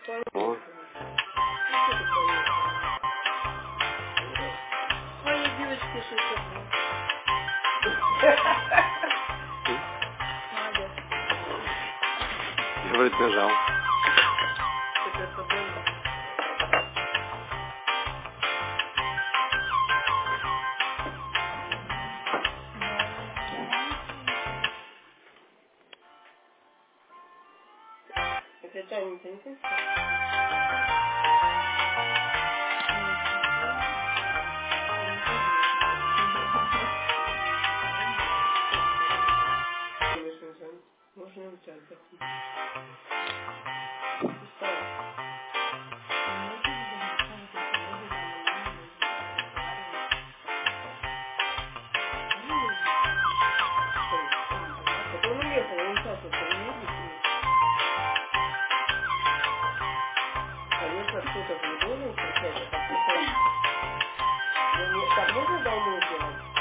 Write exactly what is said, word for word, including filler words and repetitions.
О. Своей девочке шестьдесят два. Молодец. Я вроде нажал. Теперь побольно. Это тянется, не тянется? Можно у тебя отдохнуть. Устала. Потом уехала, он сейчас это не видит. Конечно, кто-то же не должен встречать, а как-то. Так можно домой сделать?